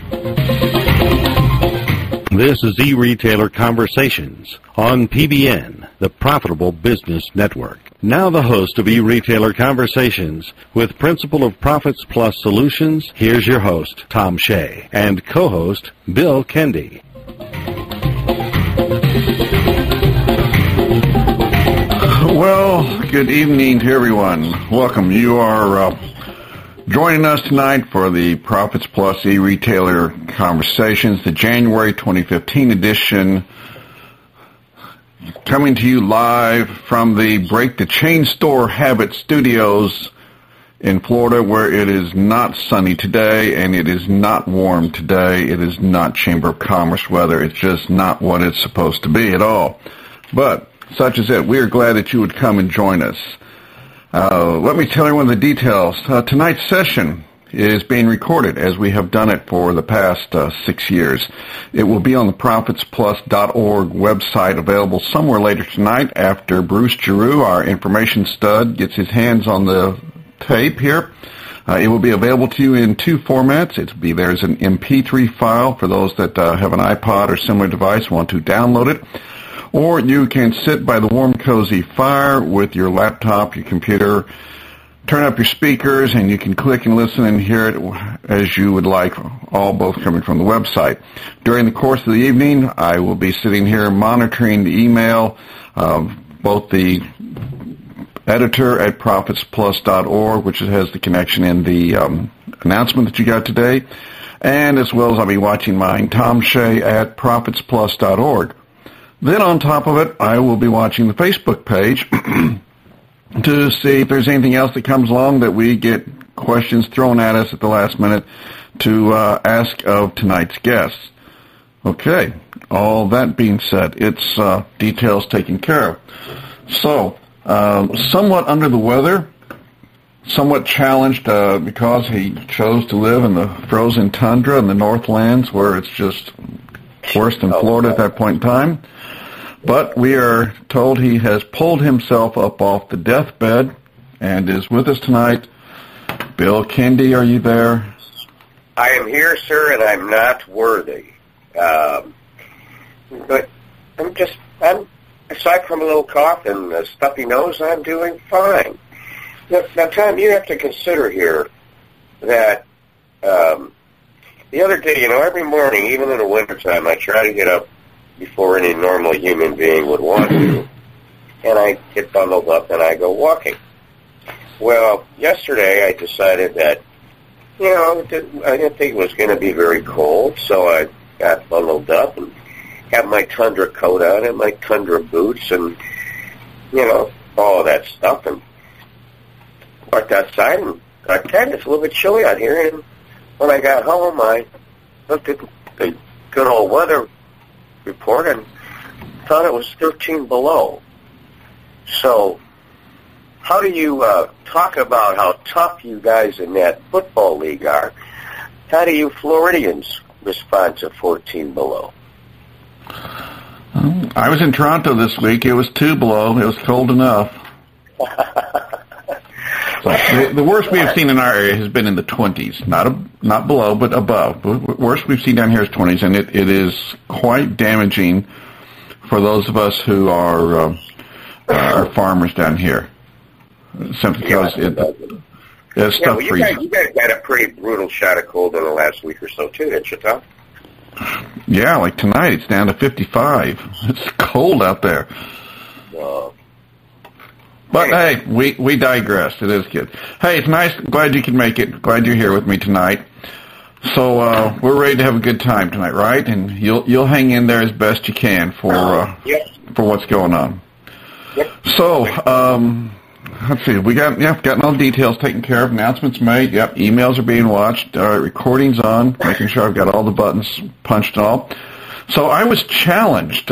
This is E-Retailer Conversations on PBN, the Profitable Business Network. Now the host of E-Retailer Conversations with Principal of Profits Plus Solutions, here's your host, Tom Shea, and co-host, Bill Kendi. Well, good evening to everyone. Welcome. You are joining us tonight for the Profits Plus E-Retailer Conversations, the January 2015 edition, coming to you live from the Break the Chain Store Habit Studios in Florida, where it is not sunny today and it is not warm today. It is not Chamber of Commerce weather. It's just not what it's supposed to be at all. But such is it. We are glad that you would come and join us. Let me tell you one of the details. Tonight's session is being recorded, as we have done it for the past 6 years. It will be on the profitsplus.org website, available somewhere later tonight after Bruce Giroux, our information stud, gets his hands on the tape here. It will be available to you in two formats. It will be there as an MP3 file for those that have an iPod or similar device, want to download it. Or you can sit by the warm, cozy fire with your laptop, your computer, turn up your speakers, and you can click and listen and hear it as you would like, all both coming from the website. During the course of the evening, I will be sitting here monitoring the email of both the editor at profitsplus.org, which has the connection in the announcement that you got today, and as well as I'll be watching mine, Tom Shea at profitsplus.org. Then on top of it, I will be watching the Facebook page to see if there's anything else that comes along that we get questions thrown at us at the last minute to ask of tonight's guests. Okay, all that being said, it's details taken care of. So, somewhat under the weather, somewhat challenged because he chose to live in the frozen tundra in the Northlands where it's just worse than Florida at that point in time. But we are told he has pulled himself up off the deathbed and is with us tonight. Bill Kendi, are you there? I am here, sir, and I'm not worthy. But I'm aside from a little cough and a stuffy nose, I'm doing fine. Now, Tom, you have to consider here that the other day, every morning, even in the wintertime, I try to get up before any normal human being would want to, and I get bundled up and I go walking. Well, yesterday I decided that, I didn't think it was going to be very cold, so I got bundled up and had my tundra coat on and my tundra boots and, all of that stuff, and walked outside and got it's a little bit chilly out here, and when I got home I looked at the good old weather report and thought it was 13 below. So how do you talk about how tough you guys in that football league are? How do you Floridians respond to 14 below? I was in Toronto this week. It was 2 below. It was cold enough. The worst we have seen in our area has been in the 20s, not below, but above. The worst we've seen down here is 20s, and it is quite damaging for those of us who are farmers down here. Simply because it's stuff freezing. You guys had a pretty brutal shot of cold in the last week or so, too, didn't you, Tom? Yeah, like tonight, it's down to 55. It's cold out there. But, hey, we digress. It is good. Hey, it's nice. Glad you could make it. Glad you're here with me tonight. So, we're ready to have a good time tonight, right? And you'll hang in there as best you can for what's going on. Yep. So, let's see. We gotten all the details taken care of. Announcements made. Yep. Emails are being watched. Recordings on. Making sure I've got all the buttons punched and all. So I was challenged.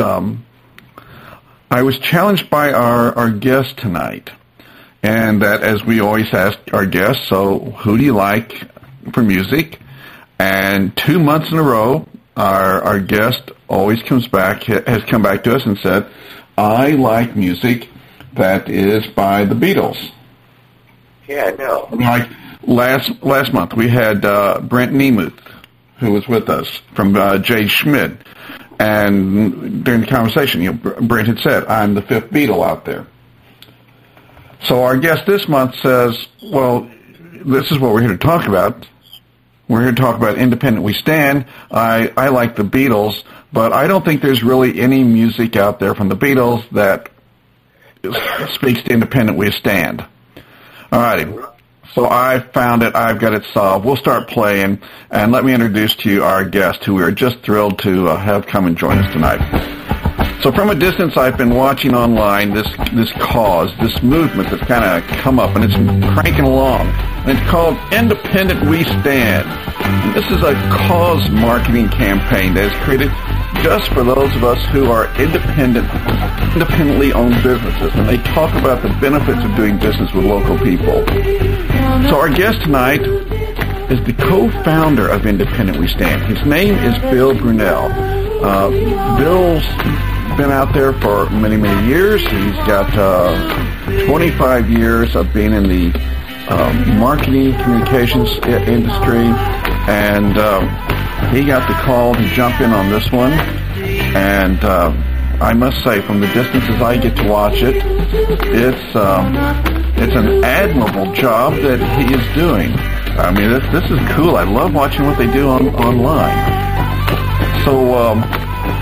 By our guest tonight, and that, as we always ask our guests, so who do you like for music? And 2 months in a row, our guest always has come back to us and said, I like music that is by the Beatles. Yeah, I know. Like last month, we had Brent Niemuth, who was with us from Jay Schmidt. And during the conversation, Brent had said, I'm the fifth Beatle out there. So our guest this month says, well, this is what we're here to talk about. We're here to talk about Independent We Stand. I like the Beatles, but I don't think there's really any music out there from the Beatles that speaks to Independent We Stand. All righty. So I found it. I've got it solved. We'll start playing, and let me introduce to you our guest, who we are just thrilled to have come and join us tonight. So from a distance, I've been watching online this cause, this movement that's kind of come up, and it's cranking along. And it's called Independent We Stand. And this is a cause marketing campaign that is created just for those of us who are independently owned businesses. And they talk about the benefits of doing business with local people. So our guest tonight is the co-founder of Independent We Stand. His name is Bill Brunelle. Bill's been out there for many, many years. He's got 25 years of being in the marketing communications industry, and he got the call to jump in on this one. And I must say, from the distances I get to watch it, it's an admirable job that he is doing. I mean, this is cool. I love watching what they do online. So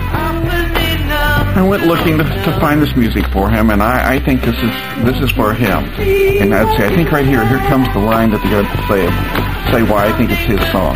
I went looking to find this music for him, and I think this is for him. And I'd say, I think right here comes the line that they got to say why I think it's his song.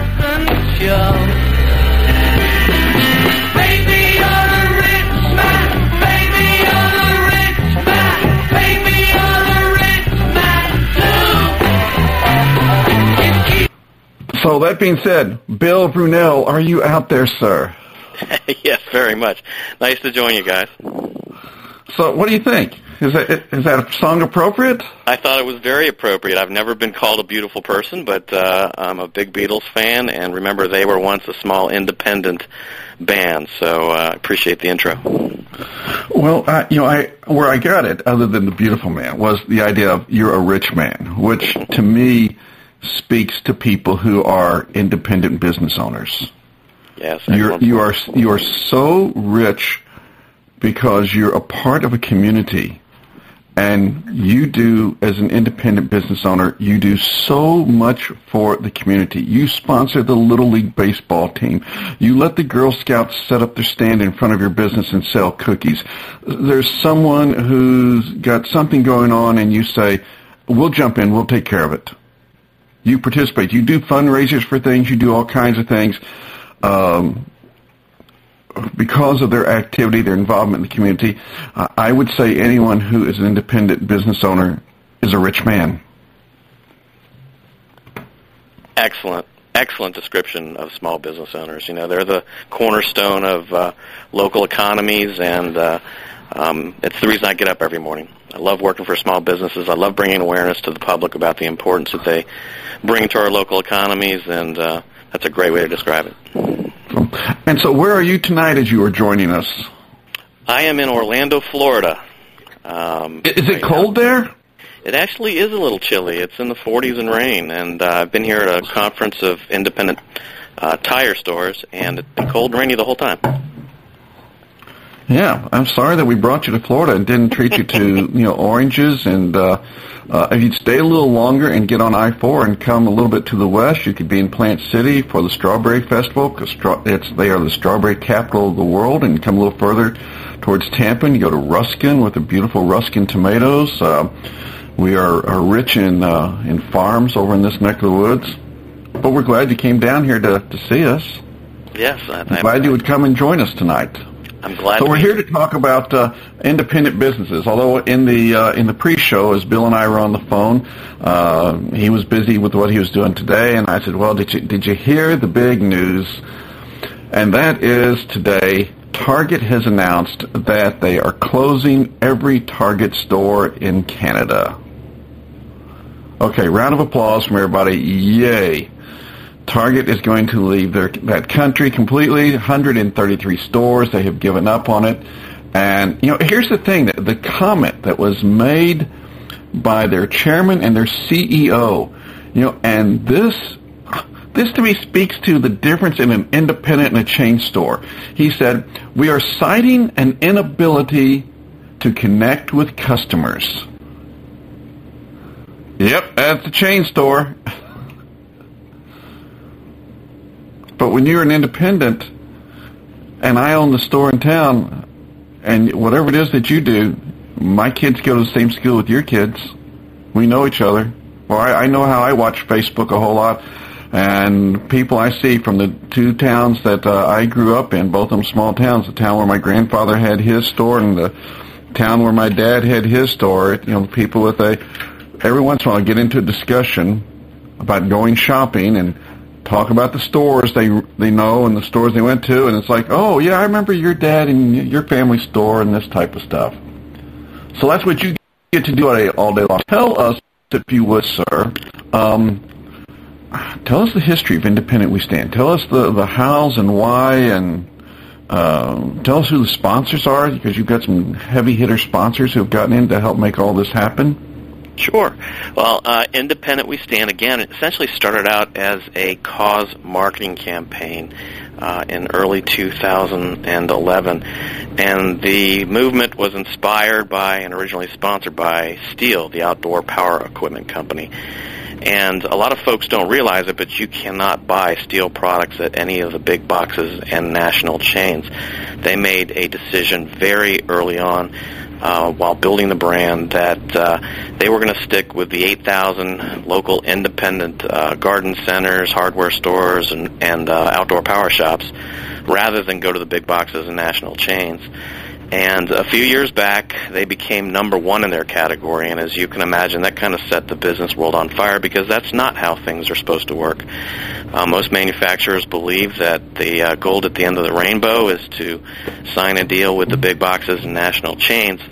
So that being said, Bill Brunelle, are you out there, sir? Yes, very much. Nice to join you guys. So what do you think? Is that a song appropriate? I thought it was very appropriate. I've never been called a beautiful person, but I'm a big Beatles fan, and remember, they were once a small independent band, so I appreciate the intro. Well, where I got it, other than the beautiful man, was the idea of you're a rich man, which to me speaks to people who are independent business owners. Yes, you are so rich because you're a part of a community, and you do, as an independent business owner, you do so much for the community. You sponsor the Little League baseball team. You let the Girl Scouts set up their stand in front of your business and sell cookies. There's someone who's got something going on, and you say, we'll jump in, we'll take care of it. You participate. You do fundraisers for things. You do all kinds of things. Because of their activity, their involvement in the community, I would say anyone who is an independent business owner is a rich man. Excellent description of small business owners. You know, they're the cornerstone of local economies, and it's the reason I get up every morning. I love working for small businesses. I love bringing awareness to the public about the importance that they bring to our local economies, and that's a great way to describe it. And so where are you tonight as you are joining us? I am in Orlando, Florida. Is it cold there? It actually is a little chilly. It's in the 40s and rain, and I've been here at a conference of independent tire stores, and it's been cold and rainy the whole time. Yeah, I'm sorry that we brought you to Florida and didn't treat you to oranges. And if you'd stay a little longer and get on I-4 and come a little bit to the west, you could be in Plant City for the Strawberry Festival, because they are the strawberry capital of the world. And come a little further towards Tampa, and you go to Ruskin with the beautiful Ruskin tomatoes. We are rich in farms over in this neck of the woods. But we're glad you came down here to see us. Yes, I'm glad you would come and join us tonight. I'm glad. So we're here to talk about independent businesses. Although in the pre-show, as Bill and I were on the phone, he was busy with what he was doing today, and I said, "Well, did you hear the big news?" And that is today, Target has announced that they are closing every Target store in Canada. Okay, round of applause from everybody. Yay. Target is going to leave that country completely. 133 stores, they have given up on it. And, here's the thing, the comment that was made by their chairman and their CEO, and This to me speaks to the difference in an independent and a chain store. He said, we are citing an inability to connect with customers. Yep, that's a chain store. But when you're an independent and I own the store in town, and whatever it is that you do, my kids go to the same school with your kids. We know each other. Well, I know how I watch Facebook a whole lot. And people I see from the two towns that I grew up in, both of them small towns, the town where my grandfather had his store and the town where my dad had his store, people with every once in a while I get into a discussion about going shopping and talk about the stores they know and the stores they went to, and it's like, oh, yeah, I remember your dad and your family store and this type of stuff. So that's what you get to do all day long. Tell us, if you would, sir, tell us the history of Independent We Stand. Tell us the hows and why, and tell us who the sponsors are, because you've got some heavy hitter sponsors who have gotten in to help make all this happen. Sure. Well, Independent We Stand, again, it essentially started out as a cause marketing campaign in early 2011. And the movement was inspired by and originally sponsored by Stihl, the outdoor power equipment company. And a lot of folks don't realize it, but you cannot buy Stihl products at any of the big boxes and national chains. They made a decision very early on while building the brand that they were going to stick with the 8,000 local independent garden centers, hardware stores, and outdoor power shops rather than go to the big boxes and national chains. And a few years back, they became number one in their category, and as you can imagine, that kind of set the business world on fire because that's not how things are supposed to work. Most manufacturers believe that the gold at the end of the rainbow is to sign a deal with the big boxes and national chains,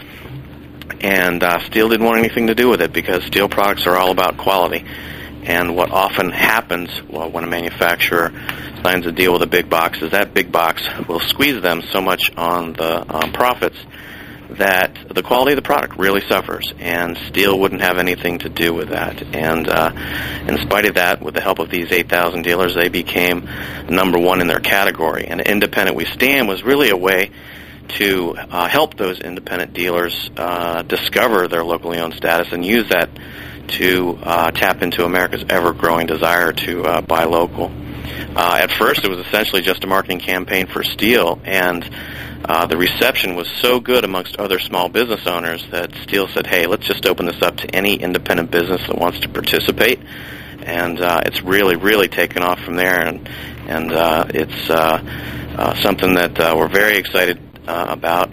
and Stihl didn't want anything to do with it because Stihl products are all about quality. And what often happens when a manufacturer signs a deal with a big box is that big box will squeeze them so much on the profits that the quality of the product really suffers, and Stihl wouldn't have anything to do with that. And in spite of that, with the help of these 8,000 dealers, they became number one in their category. And Independent We Stand was really a way to help those independent dealers discover their locally owned status and use that to tap into America's ever-growing desire to buy local. At first, it was essentially just a marketing campaign for Stihl, and the reception was so good amongst other small business owners that Stihl said, hey, let's just open this up to any independent business that wants to participate. And it's really, really taken off from there, and it's something that we're very excited about.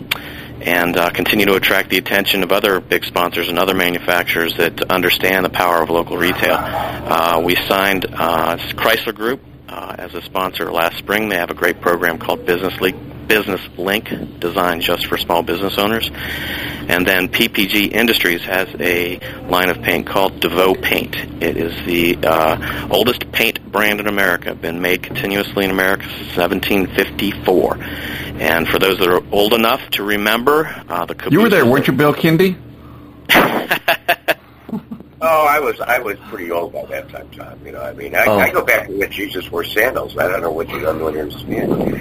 And continue to attract the attention of other big sponsors and other manufacturers that understand the power of local retail. We signed Chrysler Group as a sponsor last spring. They have a great program called Business Link, designed just for small business owners. And then PPG Industries has a line of paint called DeVoe Paint. It is the oldest paint brand in America, been made continuously in America since 1754. And for those that are old enough to remember, the cabooses... You were there, weren't you, Bill Kindy? Oh, I was pretty old by that time, Tom. I go back to when Jesus wore sandals. I don't know what you don't understand.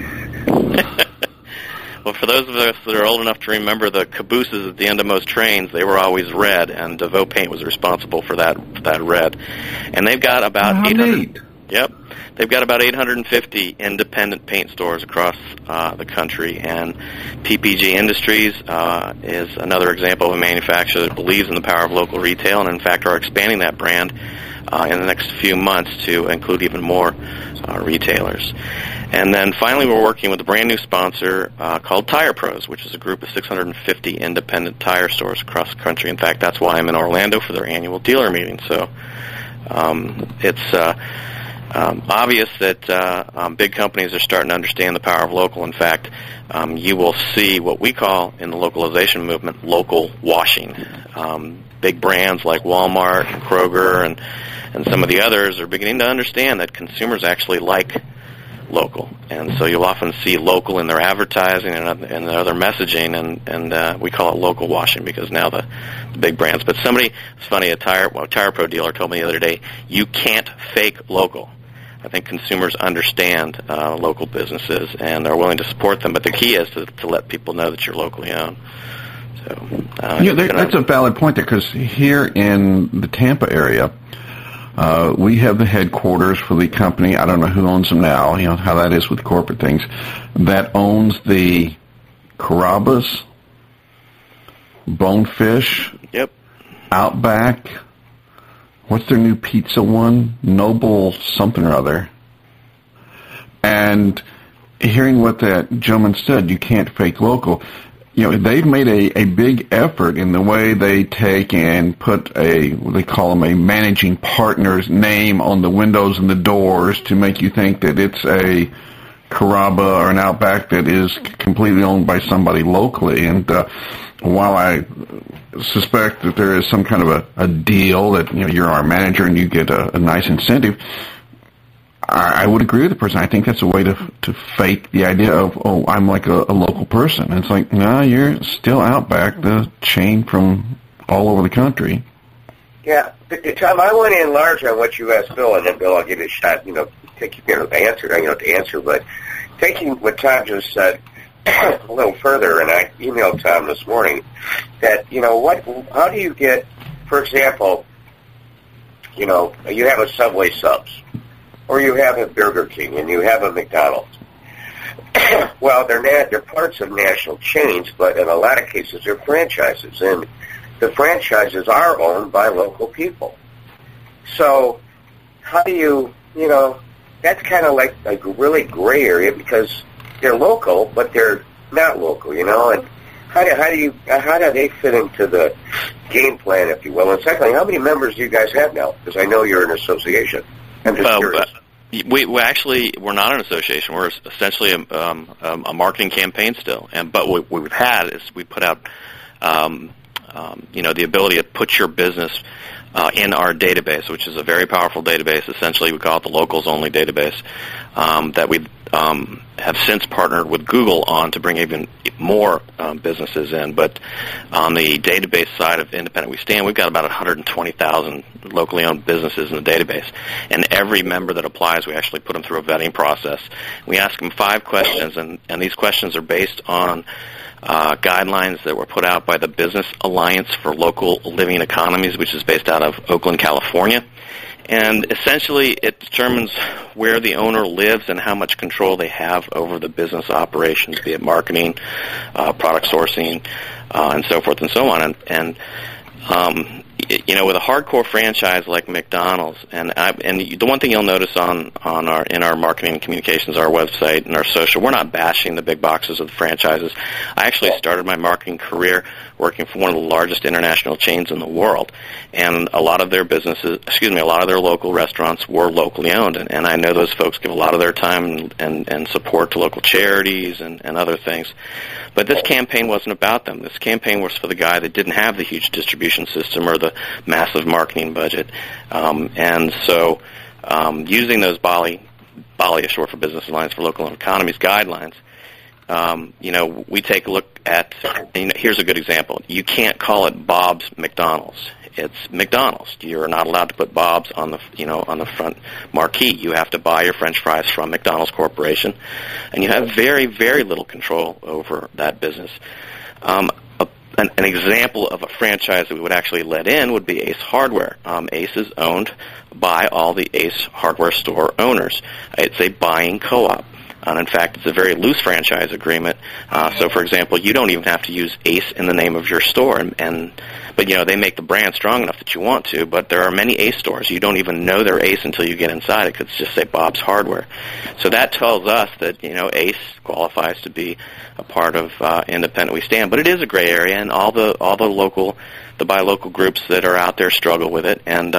Well, for those of us that are old enough to remember the cabooses at the end of most trains, they were always red, and DeVoe Paint was responsible for that red. And they've got about 800. Yep. They've got about 850 independent paint stores across the country, and PPG Industries is another example of a manufacturer that believes in the power of local retail and, in fact, are expanding that brand in the next few months to include even more retailers. And then finally, we're working with a brand new sponsor called Tire Pros, which is a group of 650 independent tire stores across the country. In fact, that's why I'm in Orlando for their annual dealer meeting. So it's obvious that big companies are starting to understand the power of local. In fact, you will see what we call in the localization movement local washing. Big brands like Walmart and Kroger and some of the others are beginning to understand that consumers actually like local. And so you'll often see local in their advertising and their other messaging, and we call it local washing because now the big brands. But it's funny, a Tire Pro dealer told me the other day, you can't fake local. I think consumers understand local businesses and are willing to support them. But the key is to let people know that you're locally owned. So, that's a valid point there, because here in the Tampa area, we have the headquarters for the company. I don't know who owns them now, how that is with corporate things, that owns the Carrabba's, Bonefish, yep, Outback, what's their new pizza one? Noble something or other. And hearing what that gentleman said, you can't fake local. They've made a big effort in the way they take and put what they call them, a managing partner's name on the windows and the doors to make you think that it's a Carrabba or an Outback that is completely owned by somebody locally. And while I suspect that there is some kind of a deal that you're our manager and you get a nice incentive, I would agree with the person. I think that's a way to fake the idea of, I'm like a local person. And it's like, no, you're still Outback, the chain from all over the country. Yeah, Tom, I want to enlarge on what you asked Bill, and then Bill, I'll give you a shot, take to answer. But taking what Tom just said a little further, and I emailed Tom this morning that how do you get, for example, you have a Subway Subs, or you have a Burger King, and you have a McDonald's. Well, they're parts of national chains, but in a lot of cases they're franchises, and the franchises are owned by local people. So how do you, that's kind of like a really gray area, because they're local, but they're not local, and how do they fit into the game plan, if you will? And secondly, how many members do you guys have now? Because I know you're an association. I'm just curious. We're not an association. We're essentially a marketing campaign still. But what we've had is we put out, the ability to put your business in our database, which is a very powerful database. Essentially, we call it the locals only database, that we have since partnered with Google on to bring even more businesses in. But on the database side of Independent We Stand, we've got about 120,000 locally owned businesses in the database. And every member that applies, we actually put them through a vetting process. We ask them 5 questions, and these questions are based on guidelines that were put out by the Business Alliance for Local Living Economies, which is based out of Oakland, California. And essentially, it determines where the owner lives and how much control they have over the business operations, be it marketing, product sourcing, and so forth and so on. And with a hardcore franchise like McDonald's, and the one thing you'll notice in our marketing and communications, our website and our social, we're not bashing the big boxes of the franchises. I actually started my marketing career working for one of the largest international chains in the world, and a lot of their local restaurants were locally owned, and I know those folks give a lot of their time and support to local charities and other things. But this campaign wasn't about them. This campaign was for the guy that didn't have the huge distribution system or the massive marketing budget. And so using those BALI is short for Business Alliance for Local Economies guidelines, we take a look at, here's a good example. You can't call it Bob's McDonald's. It's McDonald's. You're not allowed to put Bob's on the front marquee. You have to buy your French fries from McDonald's Corporation, and you have very, very little control over that business. An example of a franchise that we would actually let in would be Ace Hardware. Ace is owned by all the Ace Hardware store owners. It's a buying co-op. And in fact, it's a very loose franchise agreement. So, for example, you don't even have to use Ace in the name of your store. But they make the brand strong enough that you want to. But there are many Ace stores. You don't even know they're Ace until you get inside. It could just say Bob's Hardware. So that tells us that, Ace qualifies to be a part of Independent We Stand. But it is a gray area, and all the buy local groups that are out there struggle with it. And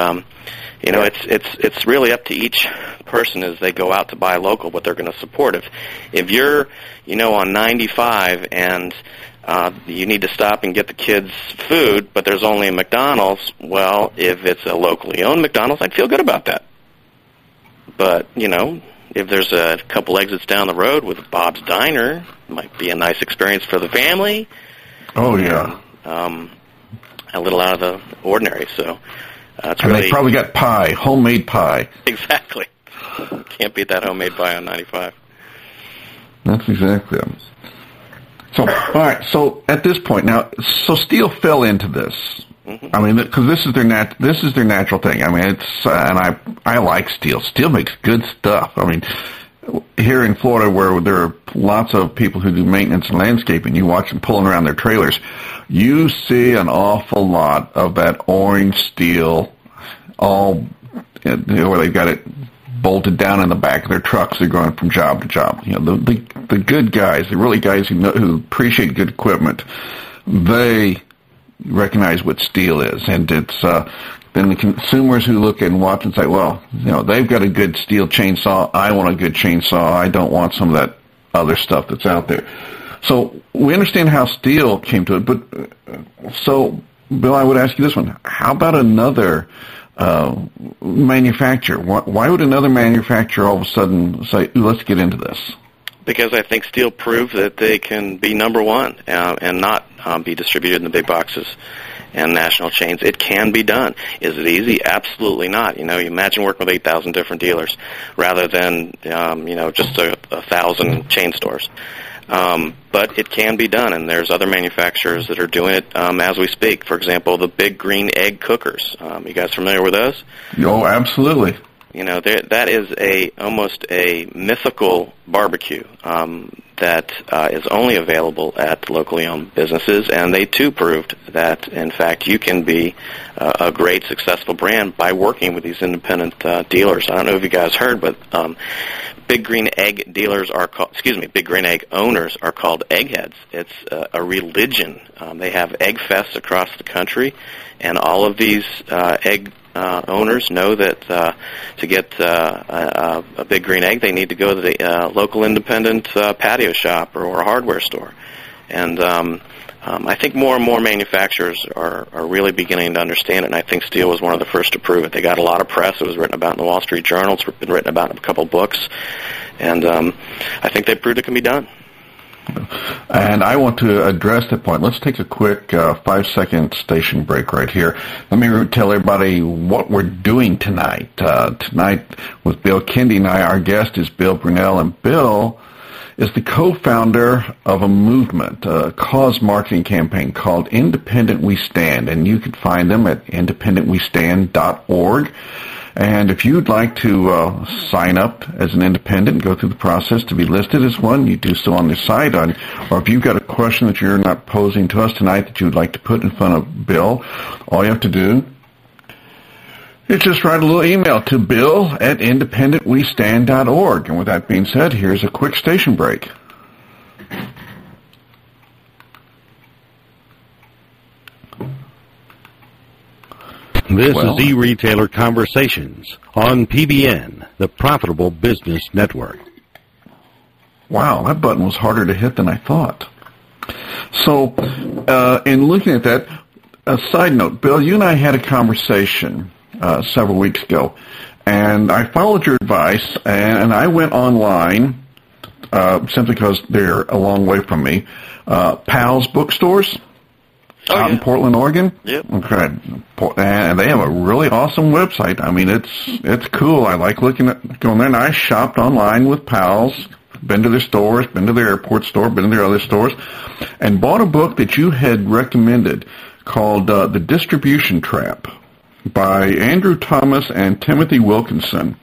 it's really up to each person as they go out to buy local what they're going to support. If you're on 95 and you need to stop and get the kids food, but there's only a McDonald's, well, if it's a locally owned McDonald's, I'd feel good about that. But if there's a couple exits down the road with Bob's Diner, it might be a nice experience for the family. Oh yeah. A little out of the ordinary, so. And they probably got pie, homemade pie. Exactly. Can't beat that homemade buy on 95. That's exactly it. So, all right. So at this point now, so steel fell into this. Mm-hmm. I mean, because this is their natural thing. I mean, it's and I like steel. Steel makes good stuff. I mean, here in Florida, where there are lots of people who do maintenance and landscaping, you watch them pulling around their trailers. You see an awful lot of that orange steel, all where they've got it bolted down in the back of their trucks. They're going from job to job. The good guys, the really guys who appreciate good equipment, they recognize what steel is, and it's then the consumers who look and watch and say, well, they've got a good steel chainsaw. I want a good chainsaw. I don't want some of that other stuff that's out there. So we understand how steel came to it, but so Bill, I would ask you this one: how about another manufacturer? Why would another manufacturer all of a sudden say, let's get into this? Because I think steel proved that they can be number one and not be distributed in the big boxes and national chains. It can be done. Is it easy? Absolutely not. You imagine working with 8,000 different dealers rather than, just 1,000 chain stores. But it can be done, and there's other manufacturers that are doing it as we speak. For example, the Big Green Egg cookers. You guys familiar with those? Oh, absolutely. That is almost a mythical barbecue that is only available at locally owned businesses, and they too proved that, in fact, you can be a great, successful brand by working with these independent dealers. I don't know if you guys heard, but Big Green Egg dealers are called, Big Green Egg owners are called eggheads. It's a religion. They have egg fests across the country, and all of these egg owners know that to get a Big Green Egg, they need to go to the local independent patio shop or a hardware store. And I think more and more manufacturers are really beginning to understand it, and I think steel was one of the first to prove it. They got a lot of press. It was written about in the Wall Street Journal. It's been written about in a couple books, and I think they proved it can be done. And I want to address that point. Let's take a quick 5-second station break right here. Let me tell everybody what we're doing tonight. Tonight with Bill Kendi and I, our guest is Bill Brunel, and Bill is the co-founder of a movement, a cause marketing campaign called Independent We Stand, and you can find them at independentwestand.org. And if you'd like to sign up as an independent, go through the process to be listed as one, you do so on the site. Or if you've got a question that you're not posing to us tonight that you would like to put in front of Bill, all you have to do is just write a little email to bill@independentwestand.org. And with that being said, here's a quick station break. This is E-Retailer Conversations on PBN, the Profitable Business Network. Wow, that button was harder to hit than I thought. So, in looking at that, a side note, Bill, you and I had a conversation several weeks ago, and I followed your advice, and I went online, simply because they're a long way from me, Pal's bookstores. Out in Portland, Oregon? Yep. Okay. And they have a really awesome website. I mean, it's cool. I like going there, and I shopped online with Pal's, been to their stores, been to their airport store, been to their other stores, and bought a book that you had recommended called The Distribution Trap by Andrew Thomas and Timothy Wilkinson.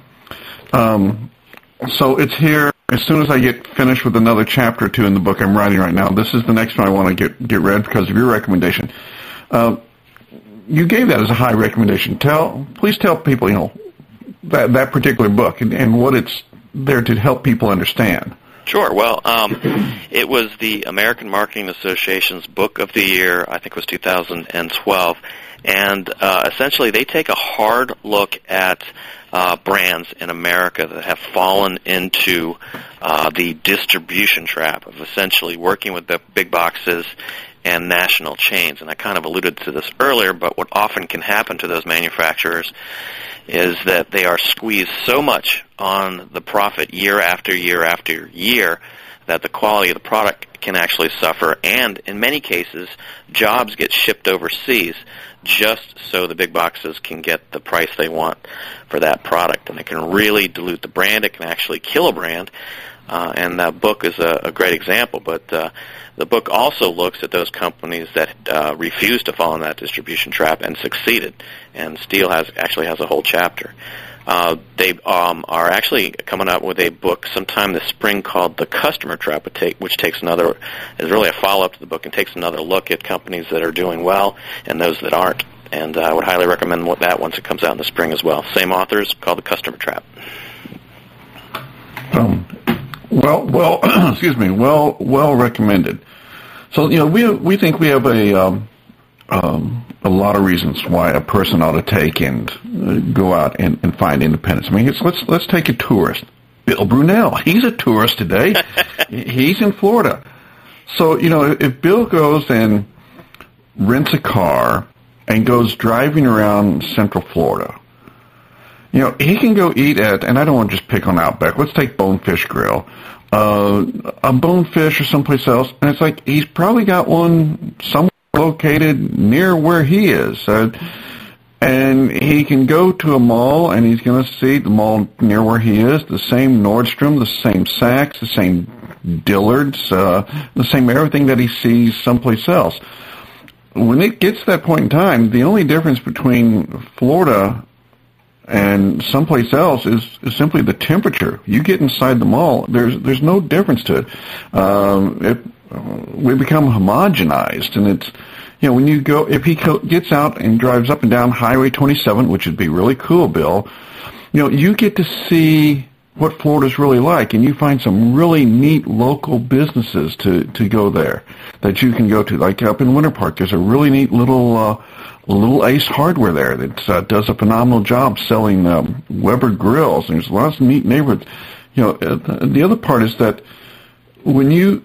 So it's here. As soon as I get finished with another chapter or two in the book I'm writing right now, this is the next one I want to get read because of your recommendation. You gave that as a high recommendation. Please tell people, that particular book and what it's there to help people understand. Sure. Well, it was the American Marketing Association's Book of the Year, I think it was 2012, and essentially they take a hard look at brands in America that have fallen into the distribution trap of essentially working with the big boxes and national chains. And I kind of alluded to this earlier, but what often can happen to those manufacturers is that they are squeezed so much on the profit year after year after year that the quality of the product can actually suffer, and in many cases, jobs get shipped overseas just so the big boxes can get the price they want for that product. And it can really dilute the brand. It can actually kill a brand. And that book is a great example. But the book also looks at those companies that refused to fall in that distribution trap and succeeded. And Steele actually has a whole chapter. They are actually coming out with a book sometime this spring called The Customer Trap, which takes is really a follow-up to the book and takes another look at companies that are doing well and those that aren't. And I would highly recommend that once it comes out in the spring as well. Same authors, called The Customer Trap. Well, excuse me. Well recommended. So we think we have a lot of reasons why a person ought to take and go out and find independence. I mean, let's take a tourist, Bill Brunel. He's a tourist today. He's in Florida. So if Bill goes and rents a car and goes driving around Central Florida, he can go eat at, and I don't want to just pick on Outback. Let's take Bonefish Grill. A Bonefish or someplace else, and it's like he's probably got one somewhere located near where he is. And he can go to a mall, and he's going to see the mall near where he is, the same Nordstrom, the same Saks, the same Dillard's, the same everything that he sees someplace else. When it gets to that point in time, the only difference between Florida and someplace else is simply the temperature. You get inside the mall, there's no difference to it. We become homogenized, and it's when you go, if he gets out and drives up and down Highway 27, which would be really cool, Bill, you get to see what Florida's really like, and you find some really neat local businesses to go there that you can go to. Like up in Winter Park, there's a really neat little Ace Hardware there that does a phenomenal job selling Weber grills. And there's lots of neat neighborhoods. The other part is that when you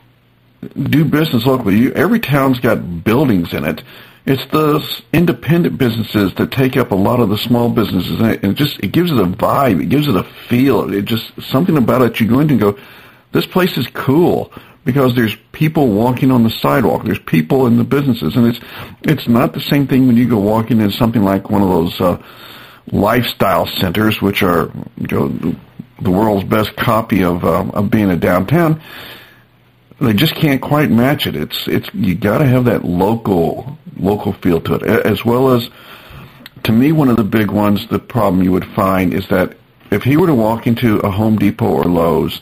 do business locally, every town's got buildings in it. It's those independent businesses that take up a lot of the small businesses, and it gives it a vibe, it gives it a feel. It just something about it. You go in and go, this place is cool. Because there's people walking on the sidewalk, there's people in the businesses, and it's not the same thing when you go walking in something like one of those lifestyle centers, which are the world's best copy of being a downtown. They just can't quite match it. It's you got to have that local feel to it, as well as, to me, one of the big ones. The problem you would find is that if he were to walk into a Home Depot or Lowe's,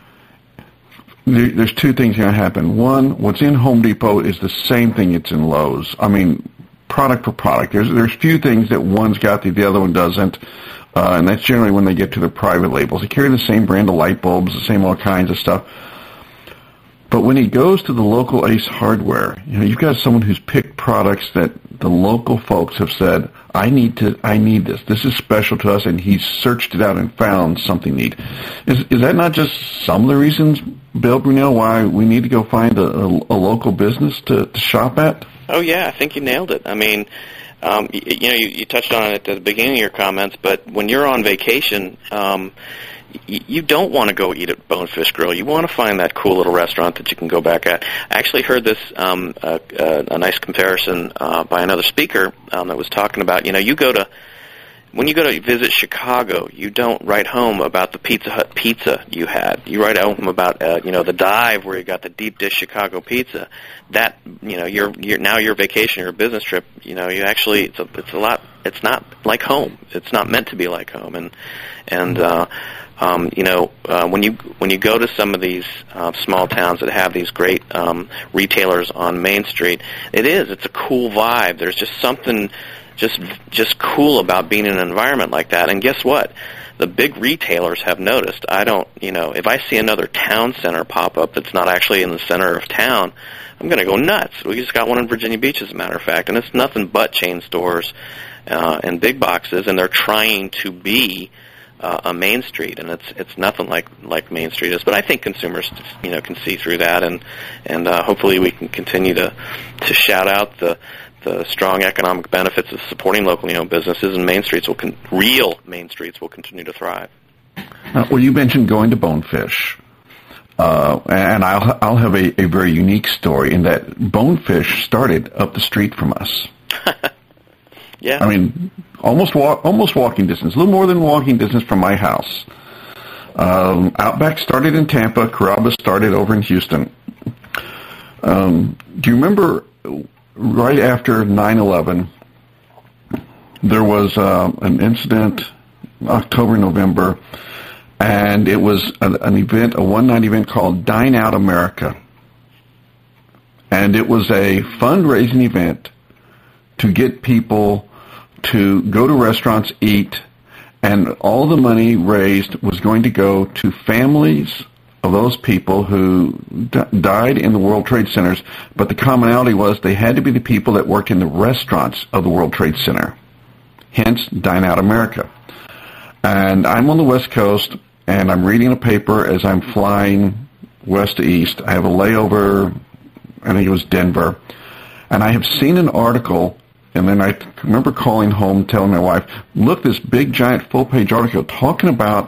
there's two things going to happen. One, what's in Home Depot is the same thing that's in Lowe's. I mean, product for product. There's few things that one's got that the other one doesn't, and that's generally when they get to their private labels. They carry the same brand of light bulbs, the same all kinds of stuff. But when he goes to the local Ace Hardware, you've got someone who's picked products that the local folks have said, I need this. This is special to us, and he's searched it out and found something neat. Is that not just some of the reasons, Bill Brunel, why we need to go find a local business to shop at? Oh, yeah, I think you nailed it. I mean, you touched on it at the beginning of your comments, but when you're on vacation, you don't want to go eat at Bonefish Grill. You want to find that cool little restaurant that you can go back at. I actually heard this, a nice comparison by another speaker that was talking about, when you go to visit Chicago, you don't write home about the Pizza Hut pizza you had. You write home about, the dive where you got the deep dish Chicago pizza. That, your vacation, your business trip, you actually, it's not like home. It's not meant to be like home. When you go to some of these small towns that have these great retailers on Main Street, it's a cool vibe. There's just something just cool about being in an environment like that. And guess what? The big retailers have noticed. If I see another town center pop up that's not actually in the center of town, I'm going to go nuts. We just got one in Virginia Beach, as a matter of fact, and it's nothing but chain stores and big boxes, and they're trying to be a Main Street, and it's nothing like Main Street is. But I think consumers, can see through that, and hopefully we can continue to shout out the strong economic benefits of supporting locally owned businesses, and real Main Streets will continue to thrive. Well, you mentioned going to Bonefish. And I'll have a very unique story in that Bonefish started up the street from us. Yeah. I mean, almost walking distance, a little more than walking distance from my house. Outback started in Tampa. Carrabba's started over in Houston. Do you remember right after 9/11, there was an incident, October, November, and it was an event, a one-night event called Dine Out America. And it was a fundraising event to get people to go to restaurants, eat, and all the money raised was going to go to families of those people who died in the World Trade Centers, but the commonality was they had to be the people that worked in the restaurants of the World Trade Center. Hence, Dine Out America. And I'm on the West Coast, and I'm reading a paper as I'm flying west to east. I have a layover, I think it was Denver, and I have seen an article. And then I remember calling home, telling my wife, look, this big, giant, full-page article talking about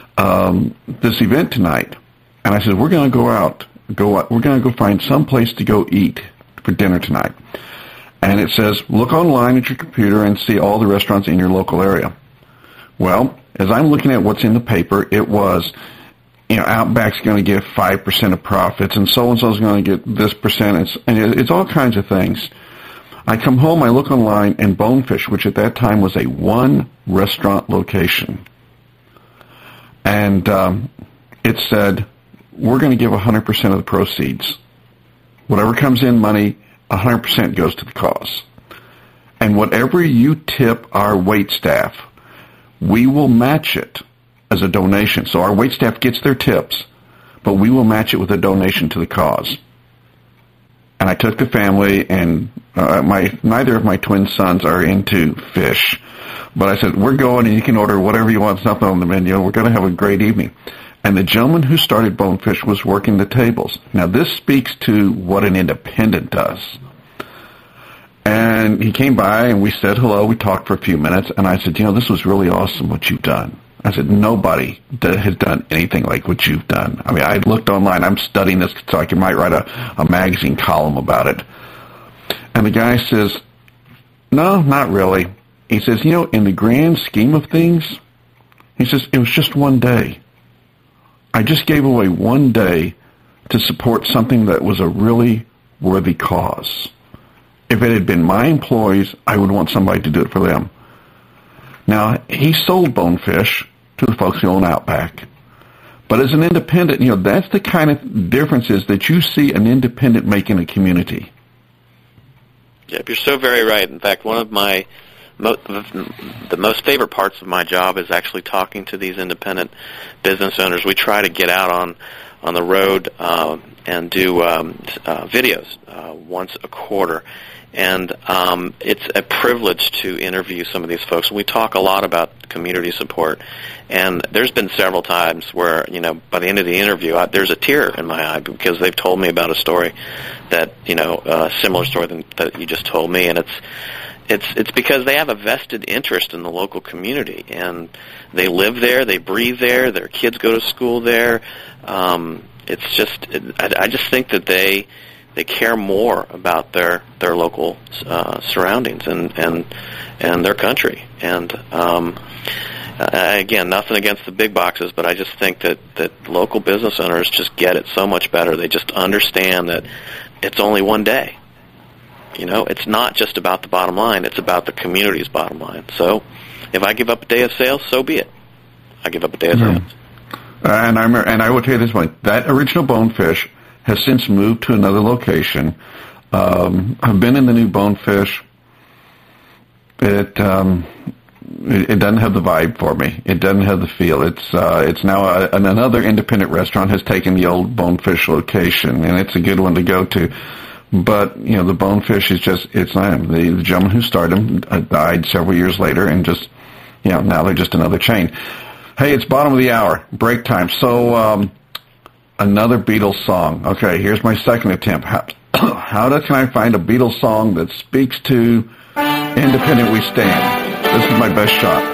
this event tonight. And I said, we're going to go out. We're going to go find some place to go eat for dinner tonight. And it says, look online at your computer and see all the restaurants in your local area. Well, as I'm looking at what's in the paper, it was, Outback's going to get 5% of profits, and so-and-so's going to get this percent. And it's all kinds of things. I come home, I look online, and Bonefish, which at that time was a one-restaurant location, and it said, we're going to give 100% of the proceeds. Whatever comes in money, 100% goes to the cause. And whatever you tip our wait staff, we will match it as a donation. So our wait staff gets their tips, but we will match it with a donation to the cause. And I took the family, and neither of my twin sons are into fish. But I said, we're going, and you can order whatever you want, something on the menu. We're going to have a great evening. And the gentleman who started Bonefish was working the tables. Now, this speaks to what an independent does. And he came by, and we said hello. We talked for a few minutes, and I said, this was really awesome what you've done. I said, nobody has done anything like what you've done. I mean, I looked online. I'm studying this so I might write a magazine column about it. And the guy says, no, not really. He says, in the grand scheme of things, he says, it was just one day. I just gave away one day to support something that was a really worthy cause. If it had been my employees, I would want somebody to do it for them. Now, he sold Bonefish to the folks who own Outback. But as an independent, that's the kind of differences that you see an independent make in a community. Yep, you're so very right. In fact, one of my the most favorite parts of my job is actually talking to these independent business owners. We try to get out on the road and do videos once a quarter. And it's a privilege to interview some of these folks. We talk a lot about community support, and there's been several times where, by the end of the interview, there's a tear in my eye because they've told me about a story that, a similar story that you just told me, and it's because they have a vested interest in the local community, and they live there, they breathe there, their kids go to school there. I just think that they care more about their local surroundings and their country. And again, nothing against the big boxes, but I just think that local business owners just get it so much better. They just understand that it's only one day. It's not just about the bottom line. It's about the community's bottom line. So if I give up a day of sales, so be it. I give up a day of sales. And I will tell you this point. That original Bonefish has since moved to another location. I've been in the new Bonefish. It doesn't have the vibe for me. It doesn't have the feel. It's now another independent restaurant has taken the old Bonefish location, and it's a good one to go to. But the Bonefish is it's not him. The gentleman who started them died several years later, and now they're just another chain. Hey, it's bottom of the hour, break time. So. Another Beatles song. Okay, here's my second attempt. How can I find a Beatles song that speaks to Independent We Stand? This is my best shot.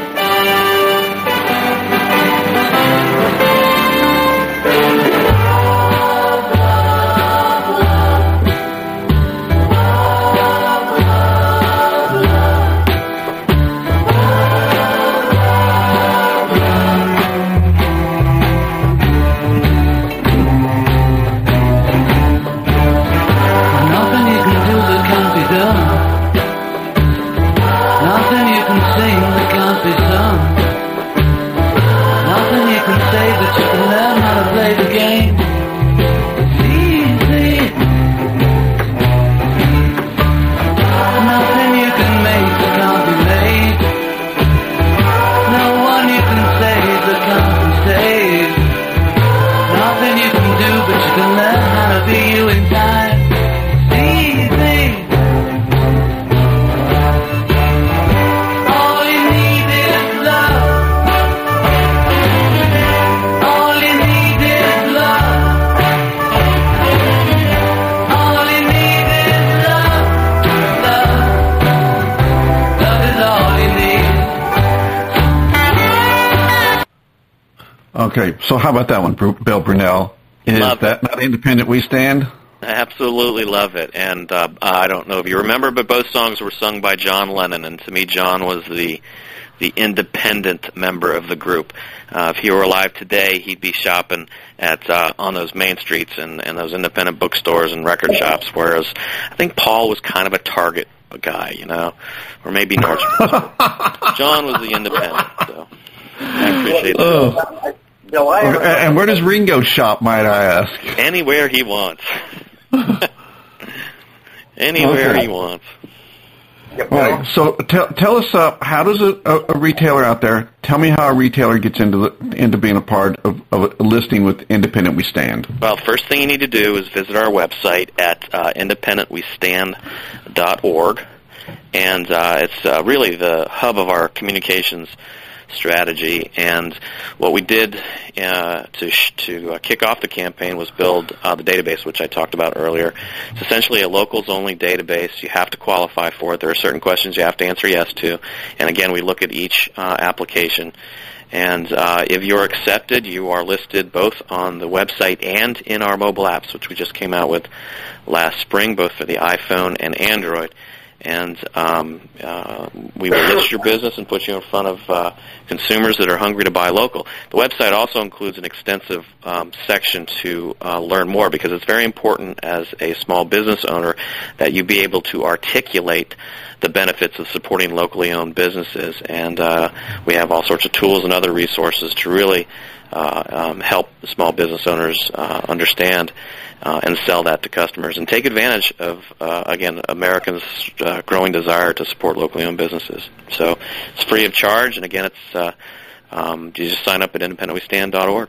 play the game. It's easy. Nothing you can make that can't be made. No one you can save that can't be saved. Nothing you can do, but you can learn how to be you in time. It's easy. All you need is love. All you need is love. All you need is love. Love. Love is all you need. Okay, so how about that one, Bill Brunel? Is Love that not independent we stand? I absolutely love it, and I don't know if you remember, but both songs were sung by John Lennon, and to me, John was the independent member of the group. If he were alive today, he'd be shopping at on those main streets and those independent bookstores and record shops, whereas I think Paul was kind of a Target guy, or maybe Nordstrom. John was the independent, so I appreciate that. Bill, And where does Ringo shop, might I ask? Anywhere he wants. Anywhere he wants. Yeah, All right, so tell us, how does a retailer out there, tell me how a retailer gets into being a part of a listing with Independent We Stand. Well, first thing you need to do is visit our website at independentwestand.org, and it's really the hub of our communications strategy. And what we did to kick off the campaign was build the database, which I talked about earlier. It's essentially a locals-only database. You have to qualify for it. There are certain questions you have to answer yes to. And again, we look at each application. And if you're accepted, you are listed both on the website and in our mobile apps, which we just came out with last spring, both for the iPhone and Android. And we will list your business and put you in front of consumers that are hungry to buy local. The website also includes an extensive section to learn more, because it's very important as a small business owner that you be able to articulate the benefits of supporting locally owned businesses. And we have all sorts of tools and other resources to really help small business owners understand and sell that to customers, and take advantage of, again, Americans' growing desire to support locally owned businesses. So it's free of charge, and again, it's you just sign up at independentwestand.org.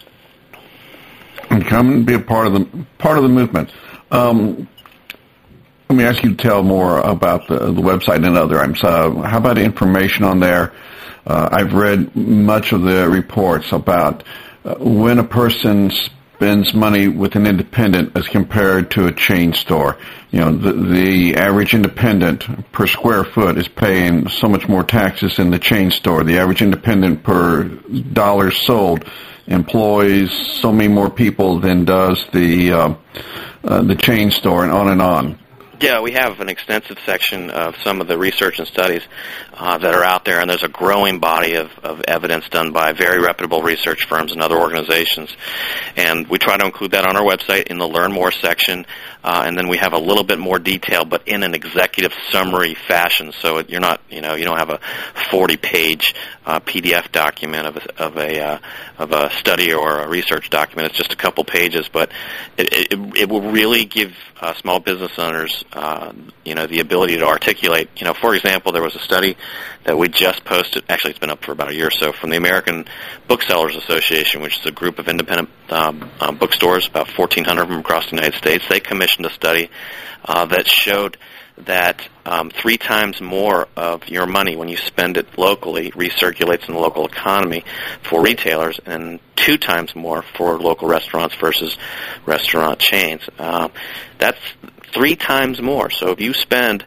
And come and be a part of the movement. Let me ask you to tell more about the website and other items. How about information on there? I've read much of the reports about when a person spends money with an independent as compared to a chain store. The average independent per square foot is paying so much more taxes than the chain store. The average independent per dollar sold employs so many more people than does the chain store, and on and on. Yeah, we have an extensive section of some of the research and studies that are out there, and there's a growing body of evidence done by very reputable research firms and other organizations. And we try to include that on our website in the Learn More section, and then we have a little bit more detail, but in an executive summary fashion. So you're not, you don't have a 40-page PDF document of a study or a research document. It's just a couple pages, but it will really give small business owners the ability to articulate. For example, there was a study that we just posted. Actually, it's been up for about a year or so, from the American Booksellers Association, which is a group of independent bookstores, about 1,400 of them across the United States. They commissioned a study that showed that 3 times more of your money when you spend it locally recirculates in the local economy for retailers, and 2 times more for local restaurants versus restaurant chains. That's 3 times more. So if you spend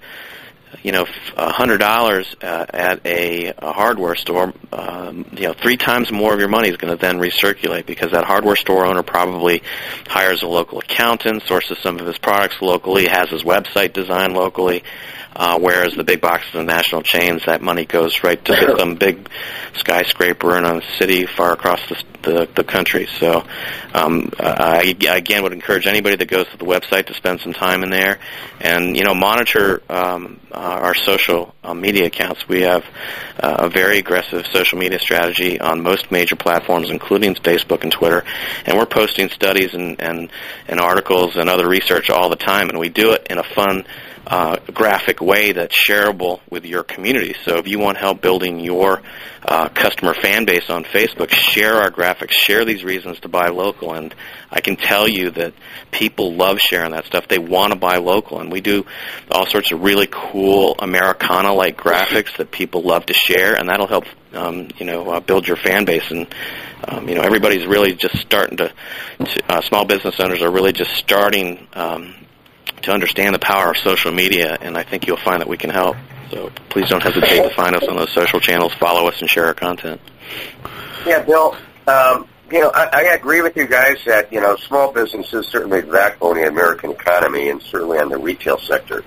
$100 at a hardware store, 3 times more of your money is going to then recirculate, because that hardware store owner probably hires a local accountant, sources some of his products locally, has his website designed locally, whereas the big boxes and national chains, that money goes right to some big skyscraper in a city far across the country. So I again would encourage anybody that goes to the website to spend some time in there and monitor our social media accounts. We have a very aggressive social media strategy on most major platforms, including Facebook and Twitter, and we're posting studies and articles and other research all the time, and we do it in a fun, graphic way that's shareable with your community. So if you want help building your customer fan base on Facebook, share our graphics, share these reasons to buy local, and I can tell you that people love sharing that stuff. They want to buy local, and we do all sorts of really cool Americana-like graphics that people love to share, and that'll help build your fan base. And everybody's really just starting to small business owners are really just starting to understand the power of social media, and I think you'll find that we can help. So please don't hesitate to find us on those social channels, follow us, and share our content. Yeah, Bill, I agree with you guys that, small business is certainly the backbone of the American economy and certainly on the retail sector.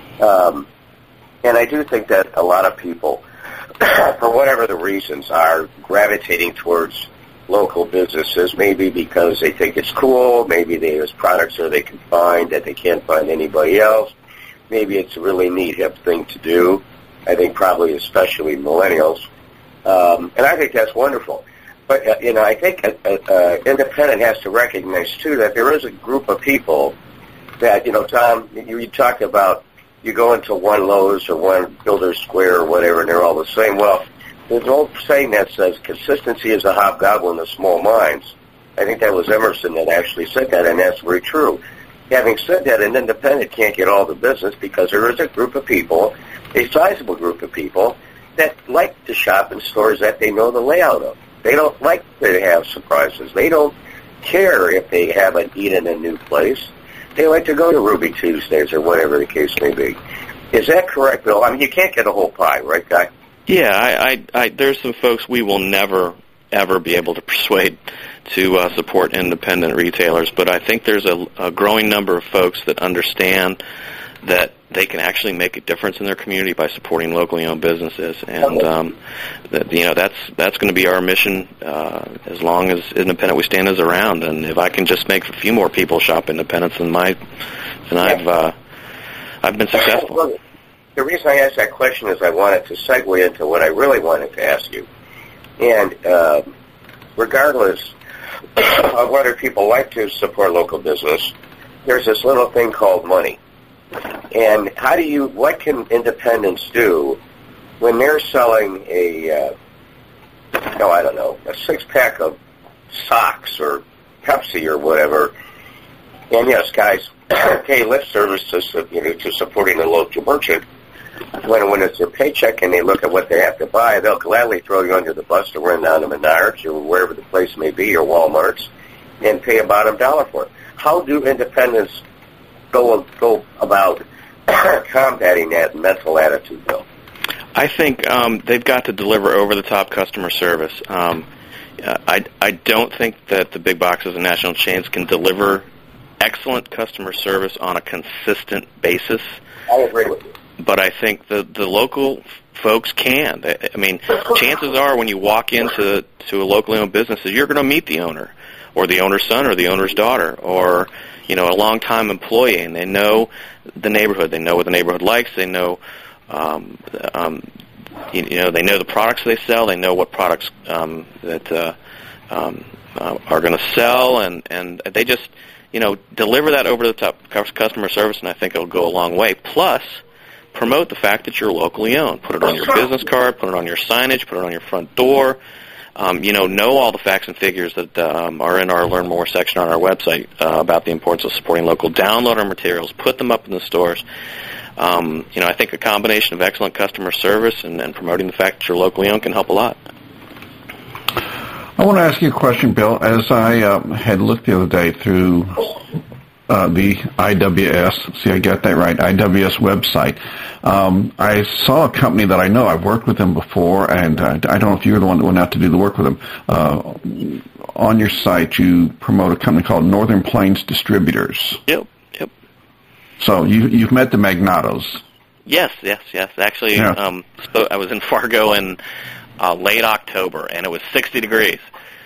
And I do think that a lot of people, for whatever the reasons, are gravitating towards local businesses, maybe because they think it's cool, maybe there's products there they can find that they can't find anybody else, maybe it's a really neat, hip thing to do, I think probably especially millennials, and I think that's wonderful. But, I think independent has to recognize, too, that there is a group of people that, Tom, you talked about, you go into one Lowe's or one Builders Square or whatever, and they're all the same. Well, there's an old saying that says consistency is a hobgoblin of small minds. I think that was Emerson that actually said that, and that's very true. Having said that, an independent can't get all the business because there is a group of people, a sizable group of people, that like to shop in stores that they know the layout of. They don't like to have surprises. They don't care if they haven't eaten a new place. They like to go to Ruby Tuesdays or whatever the case may be. Is that correct, Bill? I mean, you can't get a whole pie, right, Guy? Yeah, there's some folks we will never, ever be able to persuade to support independent retailers, but I think there's a growing number of folks that understand that they can actually make a difference in their community by supporting locally owned businesses, and that's going to be our mission as long as Independent We Stand is around. And if I can just make a few more people shop independents, then I've been successful. Well, the reason I asked that question is I wanted to segue into what I really wanted to ask you, and regardless of whether people like to support local business, there's this little thing called money. And what can independents do when they're selling a 6-pack of socks or Pepsi or whatever, and yes, guys pay lip service to supporting a local merchant. When it's their paycheck and they look at what they have to buy, they'll gladly throw you under the bus to run down to Menards or wherever the place may be, or Walmart's, and pay a bottom dollar for it. How do independents go about combating that mental attitude, Bill? I think they've got to deliver over-the-top customer service. I don't think that the big boxes and national chains can deliver excellent customer service on a consistent basis. I agree with you. But I think the local folks can. I mean, chances are when you walk into a locally owned business, you're going to meet the owner, or the owner's son, or the owner's daughter, or a long-time employee, and they know the neighborhood. They know what the neighborhood likes. They know, they know the products they sell. They know what products that are going to sell, and they just, deliver that over-the-top customer service, and I think it'll go a long way. Plus, promote the fact that you're locally owned. Put it on your business card, put it on your signage, put it on your front door. Know all the facts and figures that are in our Learn More section on our website about the importance of supporting local. Download our materials, put them up in the stores. I think a combination of excellent customer service and promoting the fact that you're locally owned can help a lot. I want to ask you a question, Bill. As I had looked the other day through the IWS, see, I got that right, IWS website, I saw a company that I know. I've worked with them before, and I don't know if you're the one that went out to do the work with them. On your site, you promote a company called Northern Plains Distributors. Yep. So you've met the Magnatos. Yes. Actually, Yeah. I was in Fargo in late October, and it was 60 degrees.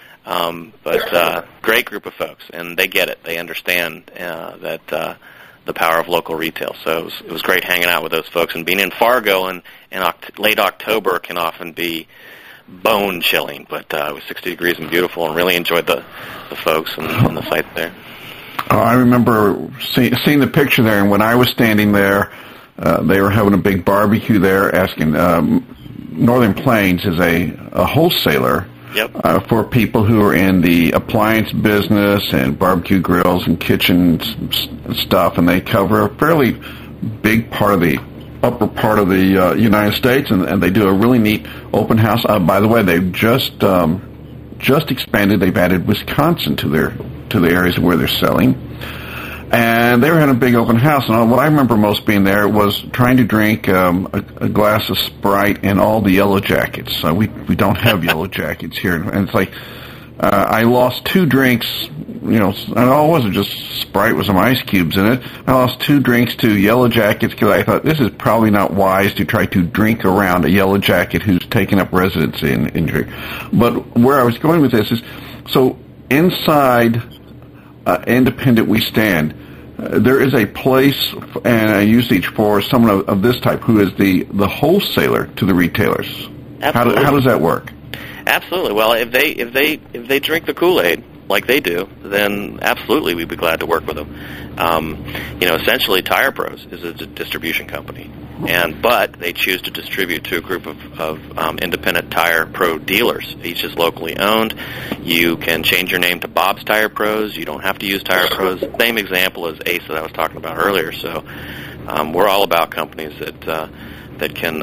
But great group of folks, and they get it. They understand that the power of local retail. So it was great hanging out with those folks. And being in Fargo in late October can often be bone-chilling, but it was 60 degrees and beautiful, and really enjoyed the folks and the site there. I remember seeing the picture there, and when I was standing there, they were having a big barbecue there, asking Northern Plains is a wholesaler. Yep. For people who are in the appliance business and barbecue grills and kitchen stuff, and they cover a fairly big part of the upper part of the United States, and they do a really neat open house. By the way, they've just expanded. They've added Wisconsin to the areas where they're selling. And they were having a big open house, and what I remember most being there was trying to drink a glass of Sprite and all the Yellow Jackets. We don't have Yellow Jackets here, and it's like I lost 2 drinks. You know, and it wasn't just Sprite with some ice cubes in it. I lost 2 drinks to Yellow Jackets because I thought this is probably not wise to try to drink around a Yellow Jacket who's taken up residency in drink. But where I was going with this is, so inside Independent We Stand, there is a place and a usage for someone of this type who is the wholesaler to the retailers. Absolutely. How does that work? Absolutely. Well, if they drink the Kool-Aid like they do, then absolutely we'd be glad to work with them. Essentially, Tire Pros is a distribution company, but they choose to distribute to a group of independent Tire Pro dealers. Each is locally owned. You can change your name to Bob's Tire Pros. You don't have to use Tire Pros. Same example as Ace that I was talking about earlier. So we're all about companies that can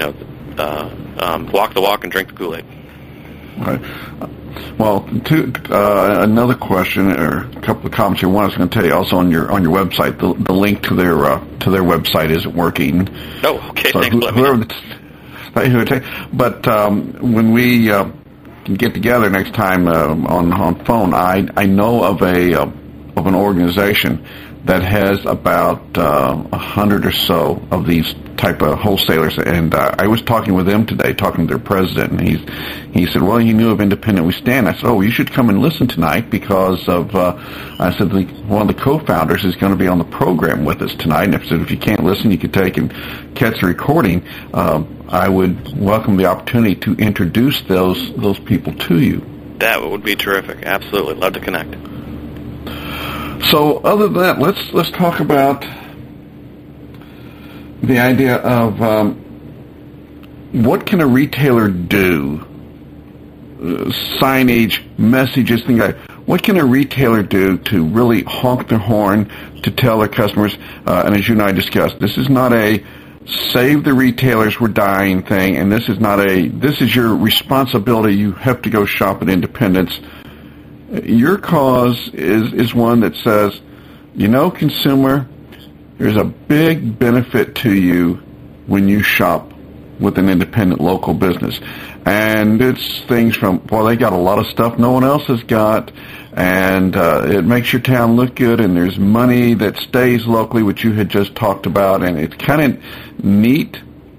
walk the walk and drink the Kool-Aid. Right. Well, another question or a couple of comments here. One, I was going to tell you also on your website, the link to their website isn't working. Oh, okay. So Thanks. But when we get together next time on phone, I know of an organization that has about 100 or so of these type of wholesalers, and I was talking with them today, talking to their president, and he said, well, he knew of Independent We Stand. I said, oh, you should come and listen tonight because of, I said, one of the co-founders is going to be on the program with us tonight, and I said, if you can't listen, you could take and catch the recording. I would welcome the opportunity to introduce those people to you. That would be terrific. Absolutely. Love to connect. So other than that, let's talk about the idea of what can a retailer do? Signage, messages, things like that. What can a retailer do to really honk their horn to tell their customers? And as you and I discussed, this is not a save the retailers, we're dying thing, and this is your responsibility. You have to go shop at Independence. Your cause is one that says, consumer, there's a big benefit to you when you shop with an independent local business. And it's things from, well, they got a lot of stuff no one else has got, and it makes your town look good, and there's money that stays locally, which you had just talked about, and it's kind of neat.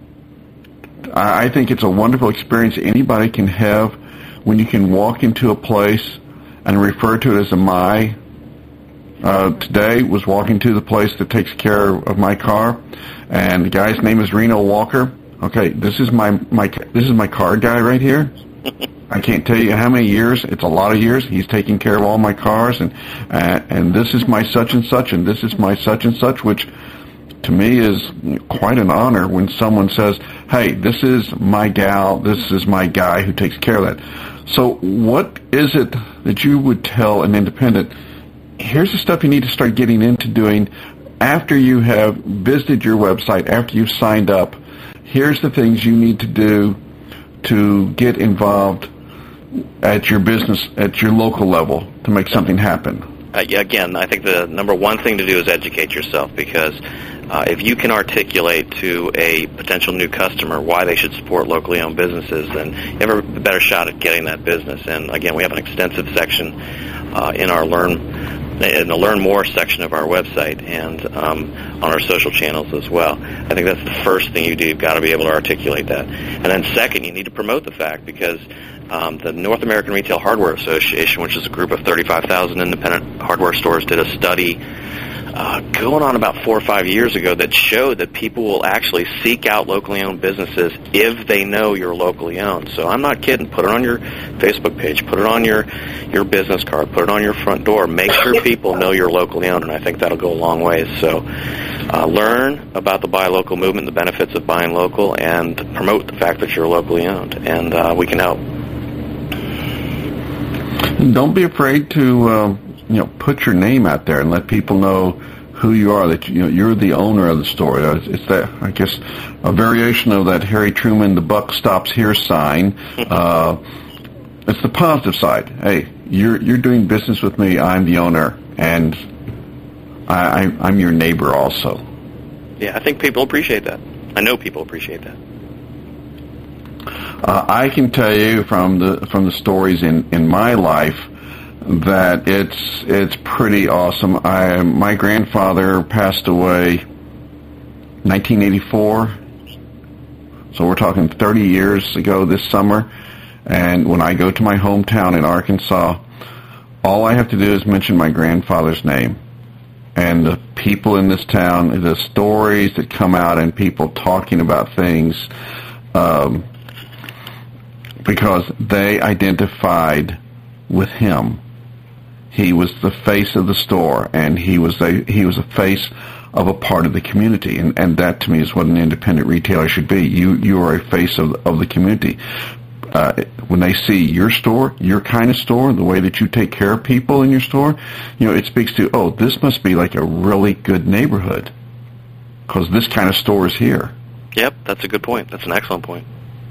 I think it's a wonderful experience anybody can have when you can walk into a place and refer to it as a my. Today was walking to the place that takes care of my car, and the guy's name is Reno Walker. Okay, this is my car guy right here. I can't tell you how many years. It's a lot of years. He's taking care of all my cars, and this is my such and such, and this is my such and such, which to me is quite an honor when someone says, hey, this is my gal, this is my guy who takes care of that. So what is it that you would tell an independent, here's the stuff you need to start getting into doing after you have visited your website, after you've signed up? Here's the things you need to do to get involved at your business, at your local level, to make something happen. Again, I think the number one thing to do is educate yourself, because if you can articulate to a potential new customer why they should support locally owned businesses, then you have a better shot at getting that business. And again, we have an extensive section in our Learn in the Learn More section of our website and on our social channels as well. I think that's the first thing you do. You've got to be able to articulate that. And then second, you need to promote the fact, because the North American Retail Hardware Association, which is a group of 35,000 independent hardware stores, did a study going on about 4 or 5 years ago that showed that people will actually seek out locally owned businesses if they know you're locally owned. So I'm not kidding. Put it on your Facebook page. Put it on your business card. Put it on your front door. Make sure people know you're locally owned, and I think that'll go a long ways. So learn about the Buy Local movement, the benefits of buying local, and promote the fact that you're locally owned, and we can help. Don't be afraid to put your name out there and let people know who you are, that you're the owner of the store. It's that, I guess, a variation of that Harry Truman, the buck stops here sign. It's the positive side. Hey, you're doing business with me. I'm the owner, and I'm your neighbor also. Yeah, I think people appreciate that. I know people appreciate that. I can tell you from the stories in my life that it's pretty awesome. My grandfather passed away 1984, so we're talking 30 years ago this summer. And when I go to my hometown in Arkansas, all I have to do is mention my grandfather's name. And the people in this town, the stories that come out and people talking about things, because they identified with him. He was the face of the store, and he was a face of a part of the community, and that to me is what an independent retailer should be. You are a face of the community. When they see your store, your kind of store, the way that you take care of people in your store, it speaks to, oh, this must be like a really good neighborhood, because this kind of store is here. Yep, that's a good point. That's an excellent point.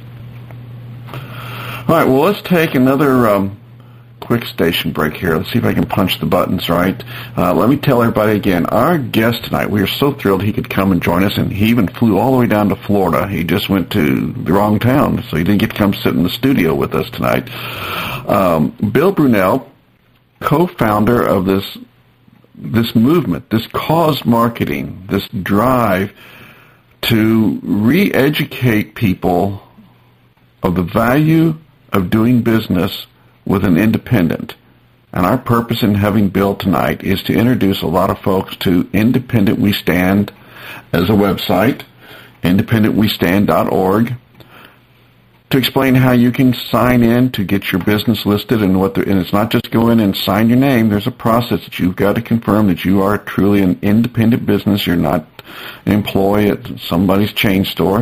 All right, well, let's take another quick station break here. Let's see if I can punch the buttons right. Let me tell everybody again, our guest tonight, we are so thrilled he could come and join us, and he even flew all the way down to Florida. He just went to the wrong town, so he didn't get to come sit in the studio with us tonight. Bill Brunel, co-founder of this movement, this cause marketing, this drive to re-educate people of the value of doing business with an independent. And our purpose in having Bill tonight is to introduce a lot of folks to Independent We Stand as a website, independentwestand.org, to explain how you can sign in to get your business listed, and it's not just go in and sign your name. There's a process that you've got to confirm that you are truly an independent business. You're not an employee at somebody's chain store.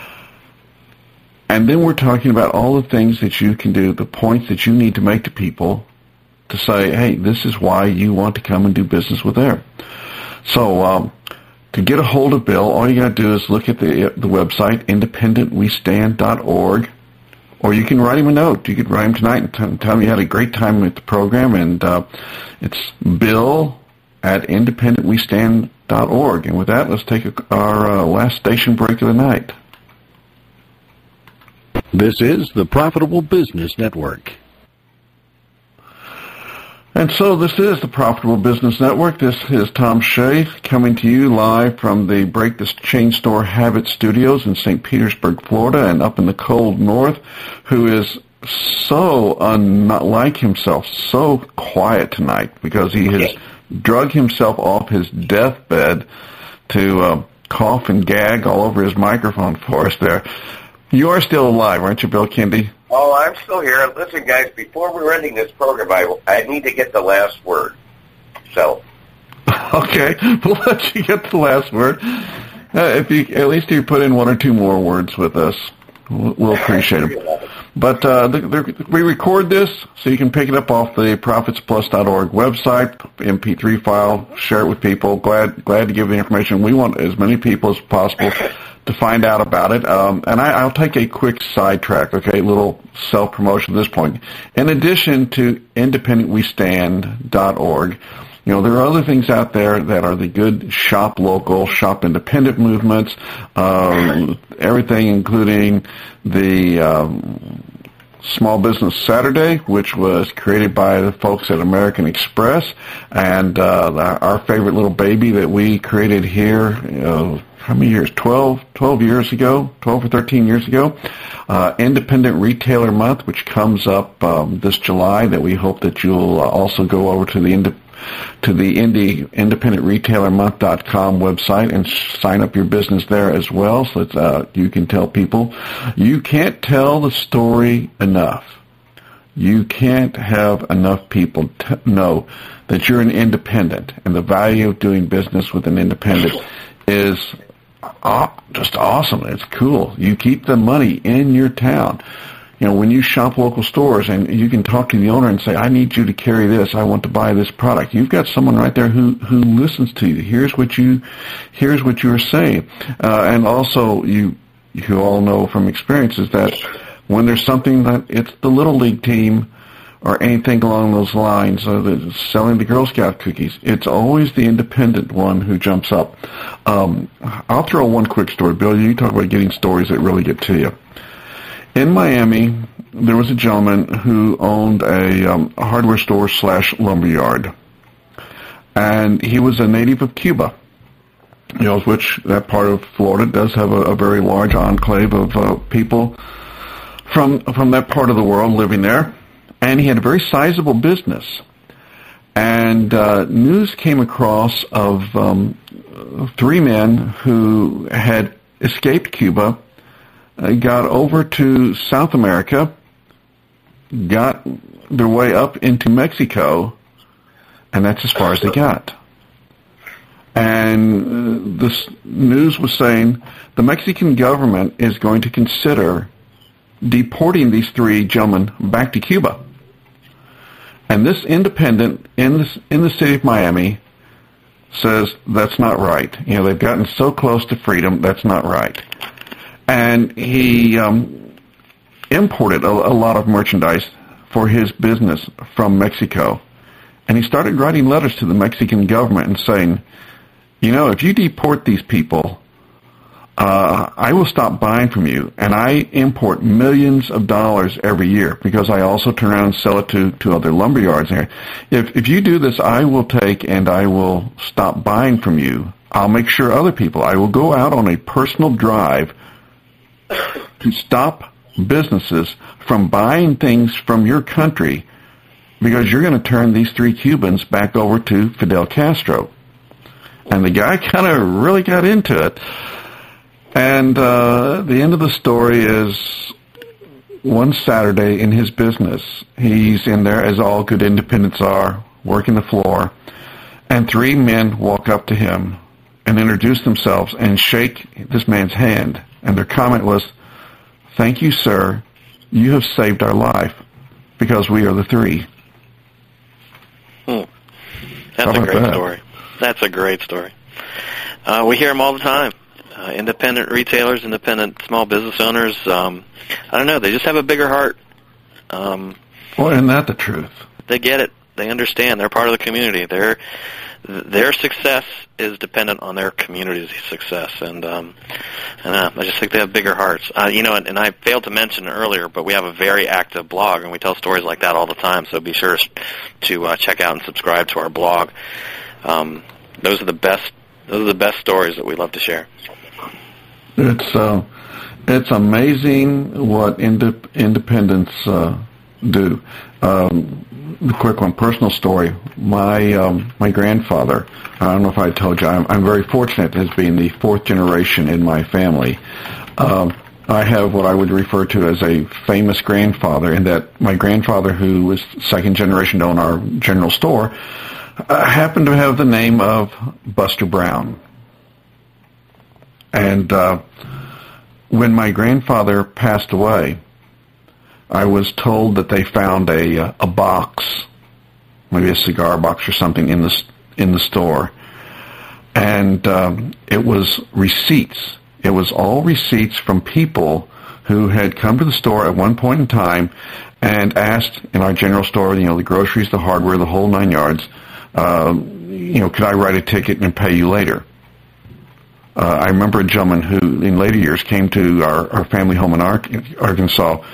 And then we're talking about all the things that you can do, the points that you need to make to people to say, hey, this is why you want to come and do business with there. So to get a hold of Bill, all you got to do is look at the website, independentwestand.org, or you can write him a note. You could write him tonight and tell him you had a great time with the program, and it's Bill at independentwestand.org. And with that, let's take our last station break of the night. This is the Profitable Business Network. And so this is the Profitable Business Network. This is Tom Shea coming to you live from the Break the Chain Store Habit Studios in St. Petersburg, Florida, and up in the cold north, who is so unlike himself, so quiet tonight because he has drug himself off his deathbed to cough and gag all over his microphone for us there. You are still alive, aren't you, Bill Kendi? Oh, I'm still here. Listen, guys, before we're ending this program, I need to get the last word. So. Okay, we'll let you get the last word. At least you put in one or two more words with us, we'll appreciate them. But we record this so you can pick it up off the profitsplus.org website, MP3 file, share it with people. Glad to give the information. We want as many people as possible to find out about it. And I'll take a quick sidetrack, okay, a little self-promotion at this point. In addition to independentwestand.org, there are other things out there that are the good shop local, shop independent movements, everything including the Small Business Saturday, which was created by the folks at American Express, and our favorite little baby that we created here, how many years? 12 years ago, 12 or 13 years ago. Independent Retailer Month, which comes up this July, that we hope that you'll also go over to the independentretailermonth.com website and sign up your business there as well, so that you can tell people. You can't tell the story enough. You can't have enough people know that you're an independent, and the value of doing business with an independent is just awesome. It's cool. You keep the money in your town. You know, when you shop local stores and you can talk to the owner and say, I need you to carry this, I want to buy this product. You've got someone right there who listens to you. Here's what you're saying. And also you all know from experience is that when there's something that it's the Little League team or anything along those lines, selling the Girl Scout cookies, it's always the independent one who jumps up. I'll throw one quick story. Bill, you talk about getting stories that really get to you. In Miami, there was a gentleman who owned a hardware store / lumberyard, and he was a native of Cuba, which that part of Florida does have a very large enclave of people from that part of the world living there, and he had a very sizable business. And news came across of 3 men who had escaped Cuba, got over to South America, got their way up into Mexico, and that's as far as they got. And this news was saying the Mexican government is going to consider deporting these 3 gentlemen back to Cuba. And this independent in the city of Miami says that's not right. They've gotten so close to freedom, that's not right. And he imported a lot of merchandise for his business from Mexico. And he started writing letters to the Mexican government and saying, if you deport these people, I will stop buying from you. And I import millions of dollars every year because I also turn around and sell it to other lumberyards. If you do this, I will take and I will stop buying from you. I'll make sure other people, I will go out on a personal drive to stop businesses from buying things from your country because you're going to turn these 3 Cubans back over to Fidel Castro. And the guy kind of really got into it. And the end of the story is one Saturday in his business, he's in there, as all good independents are, working the floor, and 3 men walk up to him and introduce themselves and shake this man's hand. And their comment was, "Thank you, sir. You have saved our life because we are the 3. That's a great story. That's a great story. We hear them all the time. Independent retailers, independent small business owners, I don't know, they just have a bigger heart. Well, isn't that the truth? They get it. They understand. They're part of the community. Their success is dependent on their community's success, and I just think they have bigger hearts. And I failed to mention earlier, but we have a very active blog, and we tell stories like that all the time, so be sure to check out and subscribe to our blog. Those are the best stories that we love to share. It's amazing what independents do. The quick one, personal story. My grandfather, I don't know if I told you, I'm very fortunate as being the 4th generation in my family. I have what I would refer to as a famous grandfather, in that my grandfather, who was 2nd generation to own our general store, happened to have the name of Buster Brown. And when my grandfather passed away, I was told that they found a box, maybe a cigar box or something, in the store, and it was receipts. It was all receipts from people who had come to the store at one point in time and asked in our general store, the groceries, the hardware, the whole 9 yards, could I write a ticket and pay you later? I remember a gentleman who, in later years, came to our family home in Arkansas,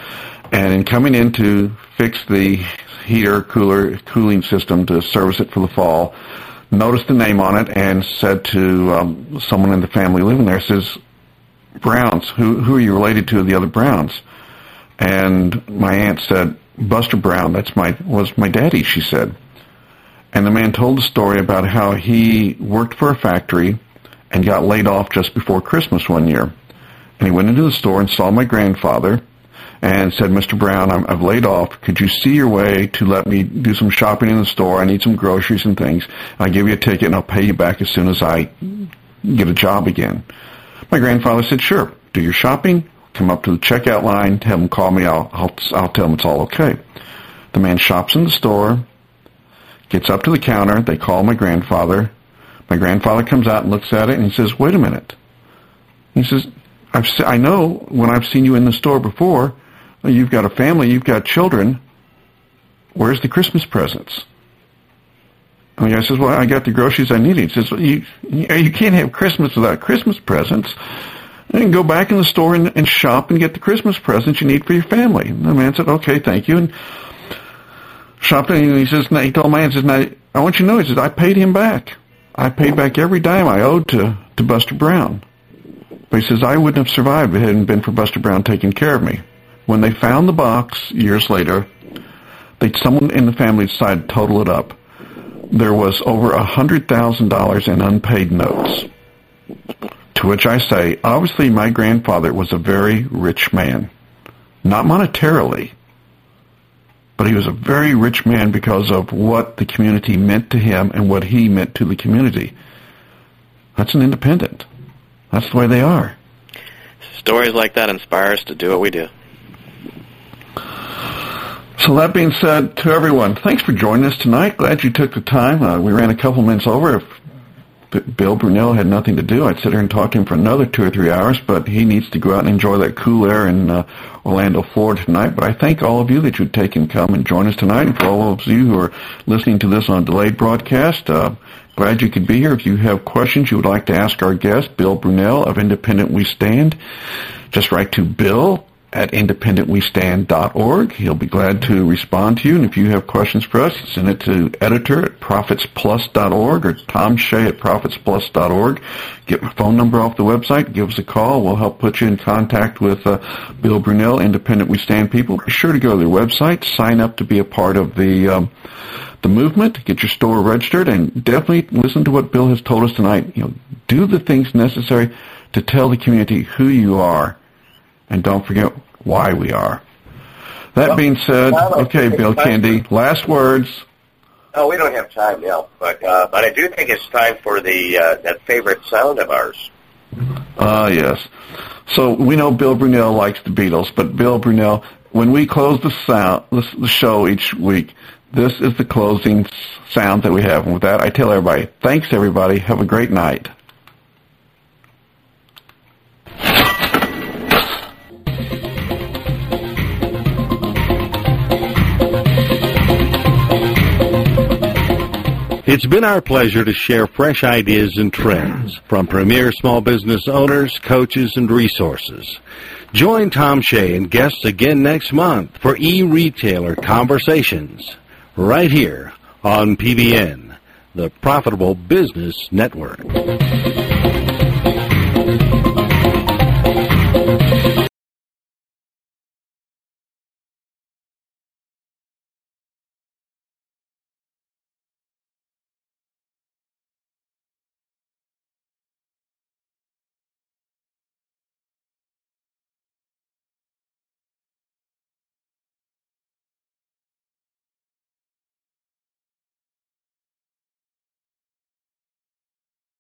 And in coming in to fix the heater, cooling system to service it for the fall, noticed the name on it and said to someone in the family living there, says, Browns, who are you related to, the other Browns? And my aunt said, Buster Brown, was my daddy, she said. And the man told the story about how he worked for a factory and got laid off just before Christmas one year. And he went into the store and saw my grandfather and said, Mr. Brown, I've laid off. Could you see your way to let me do some shopping in the store? I need some groceries and things. I'll give you a ticket and I'll pay you back as soon as I get a job again. My grandfather said, sure, do your shopping, come up to the checkout line, have them call me, I'll tell them it's all okay. The man shops in the store, gets up to the counter, they call my grandfather. My grandfather comes out and looks at it and he says, wait a minute. He says, I know when I've seen you in the store before, you've got a family, you've got children. Where's the Christmas presents? And the guy says, well, I got the groceries I needed. He says, well, you can't have Christmas without Christmas presents. And you can go back in the store and shop and get the Christmas presents you need for your family. And the man said, okay, thank you. And shopped and he says, he told my aunt, says, now, I want you to know, he says, I paid him back. I paid back every dime I owed to Buster Brown. But he says, I wouldn't have survived if it hadn't been for Buster Brown taking care of me. When they found the box years later, someone in the family decided to total it up. There was over $100,000 in unpaid notes. To which I say, obviously my grandfather was a very rich man. Not monetarily, but he was a very rich man because of what the community meant to him and what he meant to the community. That's an independent. That's the way they are. Stories like that inspire us to do what we do. So that being said, to everyone, thanks for joining us tonight. Glad you took the time. We ran a couple minutes over. If Bill Brunel had nothing to do, I'd sit here and talk to him for another 2 or 3 hours, but he needs to go out and enjoy that cool air in Orlando, Florida tonight. But I thank all of you that you'd take and come and join us tonight. And for all of you who are listening to this on delayed broadcast, glad you could be here. If you have questions you would like to ask our guest, Bill Brunel of Independent We Stand, just write to Bill at independentwestand.org. He'll be glad to respond to you. And if you have questions for us, send it to editor at profitsplus.org or Tom Shea at profitsplus.org. Get my phone number off the website. Give us a call. We'll help put you in contact with Bill Brunel, Independent We Stand people. Be sure to go to their website, sign up to be a part of the movement, get your store registered, and definitely listen to what Bill has told us tonight. Do the things necessary to tell the community who you are. And don't forget why we are. That being said, okay, Bill Candy, last words. Oh, we don't have time now, but I do think it's time for that favorite sound of ours. Yes. So we know Bill Brunel likes the Beatles, but Bill Brunel, when we close the show each week, this is the closing sound that we have. And with that, I tell everybody, thanks everybody. Have a great night. It's been our pleasure to share fresh ideas and trends from premier small business owners, coaches, and resources. Join Tom Shea and guests again next month for e-retailer conversations right here on PBN, the Profitable Business Network.